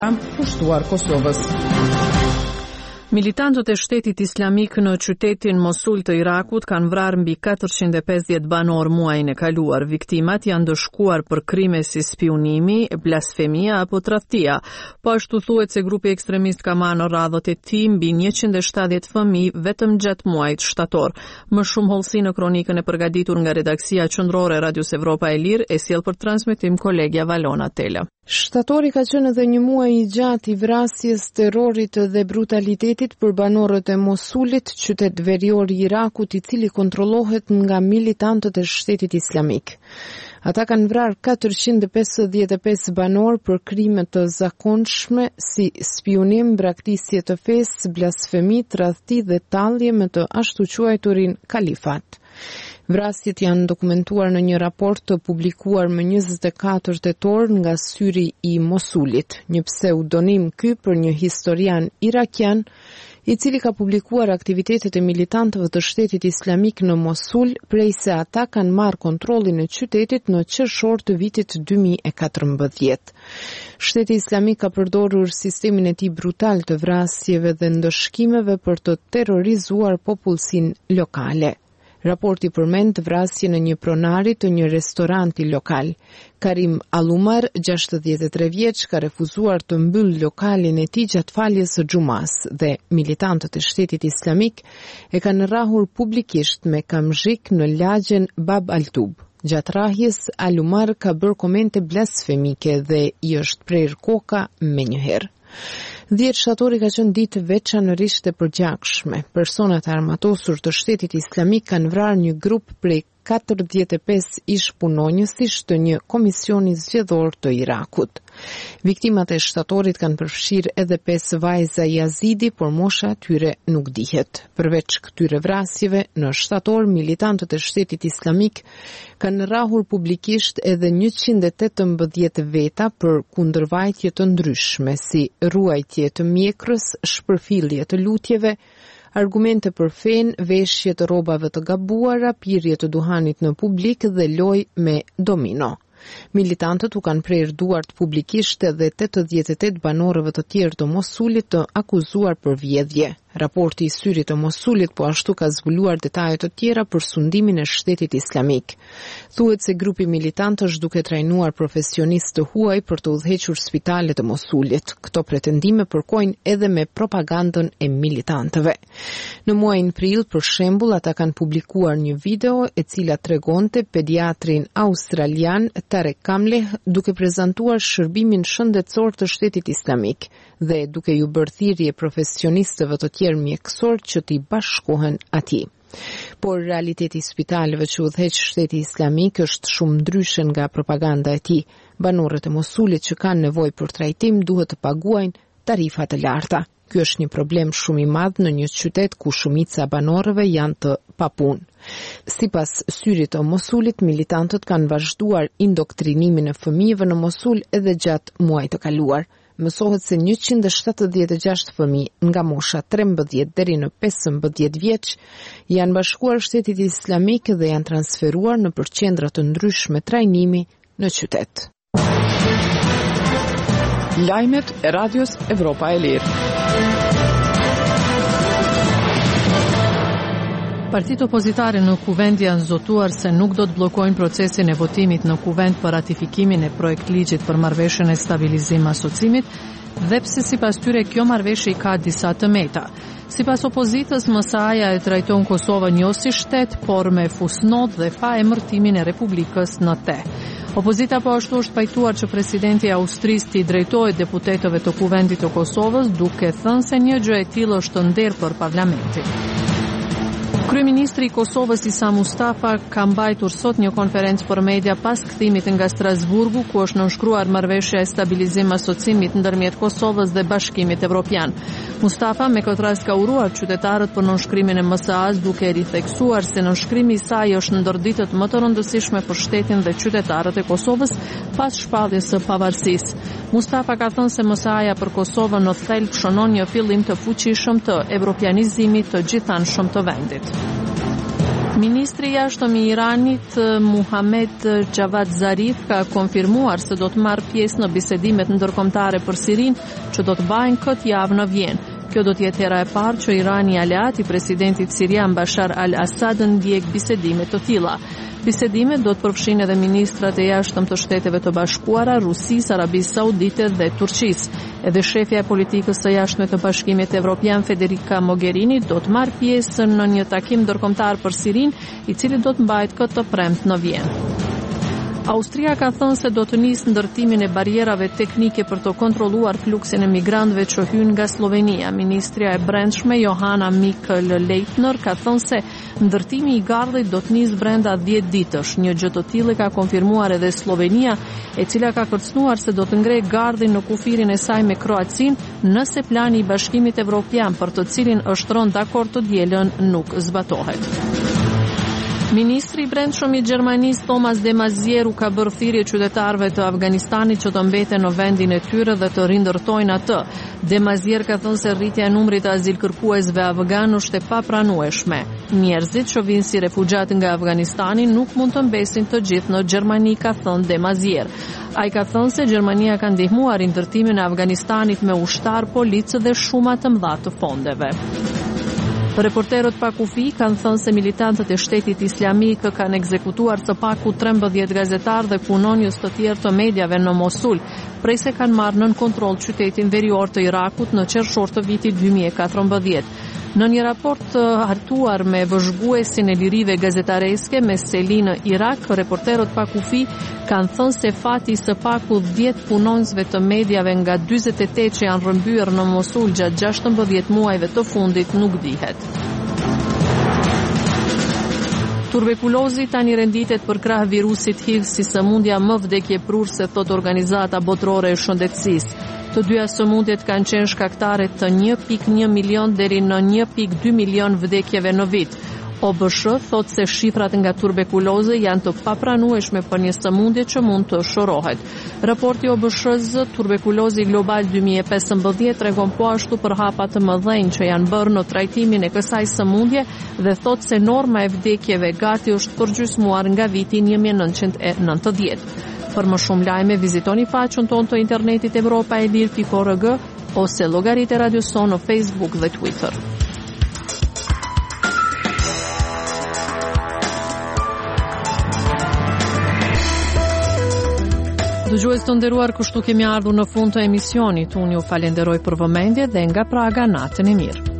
pushtuar Kosovës. Militantët e shtetit islamik në qytetin Mosul të Irakut kanë vrarë mbi 450 banor muajin e kaluar. Viktimat janë dëshkuar për krime si spionimi, blasfemia apo tradhtia. Po ashtu thuhet se grupi ekstremist ka marrë në radhët e tij mbi 170 fëmijë vetëm gjatë muajit shtator. Më shumë hollësi në kronikën e përgatitur nga redaksia qendrore e Radios Evropa e Lirë e sjell për transmetim kolegja Valona Tela. Shtatori ka qenë edhe një muaj i gjatë i vrasjes, terrorit dhe brutalitetit për banorët e Mosulit, qytet verior i Irakut i cili kontrollohet nga militantët e shtetit islamik. Ata kanë vrarë 455 banor për krime të zakonshme si spionim, braktisje të fesë, blasfemi, tradhti dhe tallje me të ashtu quajturin kalifat. Vrasjet janë dokumentuar në një raport të publikuar më 24 tetor nga syri i Mosulit, një pseudonim ky për një historian irakian i cili ka publikuar aktivitetet e militantëve të shtetit islamik në Mosul prej se ata kanë marrë kontrollin e qytetit në qershor të vitit 2014. Shteti islamik ka përdorur sistemin e tij brutal të vrasjeve dhe ndëshkimeve për të terrorizuar popullsinë lokale. Raporti përmend vrasje në një pronari të një restoranti lokal. Karim Alumar, 63 vjeç, ka refuzuar të mbyll lokalin e tij gjatë faljes së xumas dhe militantët e shtetit islamik e kanë rrahur publikisht me kamzhik në lagjen Bab al-Tub. Gjatë rrahjes, Alumar ka bërë komente blasfemike dhe i është prerë koka menjëherë. 10 shtatori ka qenë ditë veçanërisht e përgjakshme. Personat armatosur të shtetit islamik kanë vrarë një grup prej 45 ish punonjësish të një komisioni zgjedhor të Irakut. Viktimat e shtatorit kanë përfshirë edhe 5 vajza yazidi, por mosha tyre nuk dihet. Përveç këtyre vrasjeve, në shtator militantët e shtetit islamik kanë rrahur publikisht edhe 118 veta për kundërvajtje të ndryshme, si ruajtje të mjekrës, shpërfillje të lutjeve, argumente për fen, veshje të rrobave të gabuara, pirje të duhanit në publik dhe lojë me domino. Militantët u kanë prerë duart publikisht edhe 88 banorëve të tjerë të Mosulit të akuzuar për vjedhje. Raporti i syrit të Mosulit po ashtu ka zbuluar detaje të tjera për sundimin e shtetit islamik. Thuhet se grupi militant është duke trajnuar profesionistë të huaj për të udhëhequr spitalet e Mosulit. Këto pretendime përkojnë edhe me propagandën e militantëve. Në muajin prill, për shembull, ata kanë publikuar një video e cila tregonte pediatrin australian Tarek Kamleh duke prezantuar shërbimin shëndetësor të shtetit islamik dhe duke ju bërë thirrje profesionistëve të tjerë mjekësor që t'i bashkohen atij. Por realiteti i spitaleve që udhëheq shteti islamik është shumë ndryshe nga propaganda e tij. Banorët e Mosulit që kanë nevojë për trajtim duhet të paguajnë tarifa të larta. Ky është një problem shumë i madh në një qytet ku shumica e banorëve janë të papunë. Sipas syrit të Mosulit, militantët kanë vazhduar indoktrinimin e fëmijëve në Mosul edhe gjatë muajit të kaluar. Mësohet se 176 fëmijë nga mosha 13 deri në 15 vjeç janë bashkuar shtetit islamik dhe janë transferuar në qendra të ndryshme trajnimi në qytet. Lajmet e Radios Evropa e Lirë. Partitë opozitare në kuvend janë zotuar se nuk do të bllokojnë procesin e votimit në kuvend për ratifikimin e projektligjit për marrëveshjen e stabilizim asocimit, dhe pse sipas tyre kjo marrëveshje ka disa të meta. Sipas opozitës, MSA-ja e trajton Kosovën jo si shtet, por me fusnot dhe pa emërtimin e Republikës në te. Opozita po ashtu është pajtuar që presidenti i Austrisë t'i drejtohet deputetëve të kuvendit të Kosovës, duke thënë se një gjë e tillë është nder për parlamentin. Kryeministri i Kosovës Isa Mustafa ka mbajtur sot një konferencë për media pas kthimit nga Strasburgu, ku është nënshkruar marrëveshja e stabilizim asocimit ndërmjet Kosovës dhe Bashkimit Evropian. Mustafa me këtë rast ka uruar qytetarët për nënshkrimin e MSA-s, duke ritheksuar se nënshkrimi i saj është ndër ditët më të rëndësishme për shtetin dhe qytetarët e Kosovës pas shpalljes së pavarësisë. Mustafa ka thënë se MSA-ja për Kosovën në thelb shënon një fillim të fuqishëm të evropianizimit të gjithanshëm të vendit. Ministri i jashtëm i Iranit Muhammad Javad Zarif ka konfirmuar se do të marrë pjesë në bisedimet ndërkombëtare për Sirinë që do të bëhen këtë javë në Vjenë. Kjo do të jetë hera e parë që Irani aleat i presidentit sirian Bashar al-Assad ndjek bisedime të tilla. Bisedimet do të përfshin edhe ministrat e jashtëm të Shteteve të Bashkuara, Rusisë, Arabisë Saudite dhe Turqisë. Edhe shefja e politikës së jashtme të Bashkimit Evropian Federica Mogherini do të marrë pjesë në një takim ndërkombëtar për Sirinë, i cili do të mbahet këtë premtë në Vjenë. Austria ka thënë se do të nisë ndërtimin e barierave teknike për të kontrolluar fluksin e migrantëve që hyjnë nga Slovenia. Ministrja e Brendshme Johanna Mikl-Leitner ka thënë se ndërtimi i gardhit do të nisë brenda 10 ditësh. Një gjë të tillë ka konfirmuar edhe Slovenia, e cila ka kërcënuar se do të ngrejë gardhin në kufirin e saj me Kroacinë nëse plani i Bashkimit Evropian për të cilin është rënë dakord të dielën nuk zbatohet. Ministri i Brendshëm i Gjermanisë Thomas de Maizière ka bërë thirrje qytetarëve të Afganistanit që të mbeten në vendin e tyre dhe të rindërtojnë atë. De Maizière ka thënë se rritja e numrit të azilkërkuesve afgan është e papranueshme. Njerëzit që vinë si refugjat nga Afganistani nuk mund të mbesin të gjithë në Gjermani, ka thënë de Maizière. Ai ka thënë se Gjermania ka ndihmuar rindërtimin e Afganistanit me ushtar, policë dhe shuma të mëdha të fondeve. Reporterët pa kufi kanë thënë se militantët e Shtetit Islamik kanë ekzekutuar së paku 13 gazetarë dhe punonjës të tjerë të medjave në Mosul, prej se kanë marrë nën kontroll qytetin verior të Irakut në qershor të vitit 2014. Në një raport hartuar me vëzhguesin e lirive gazetareske me seli në Irak, reporterët pa kufi kanë thënë se fati së paku 10 punonjësve të medjave nga 48 që janë rrëmbyer në Mosul gjatë 16 muajve të fundit nuk dihet. Tuberkulozi tani renditet për krah virusit HIV si sëmundja më vdekjeprurse, thot Organizata Botërore e Shëndetësisë. Të dyja sëmundjet kanë qenë shkaktare të 1.1 milion deri në 1.2 milion vdekjeve në vit. OBSH thot se shifrat nga tuberkuloze janë të papranueshme për një sëmundje që mund të shorohet. Raporti OBSH-s Tuberkulozi Global 2015 tregon po ashtu për hapa të mëdhenj që janë bërë në trajtimin e kësaj sëmundje dhe thot se norma e vdekjeve gati është përgjysmuar nga viti 1990. Për më shumë lajme, vizitoni faqen tonë të internetit europaelir.org ose llogaritë e Radio Son në Facebook dhe Twitter. Dëgjues të nderuar, kështu kemi ardhur në fund të emisionit. Unë ju falenderoj për vëmendje dhe nga Praga natën e mirë.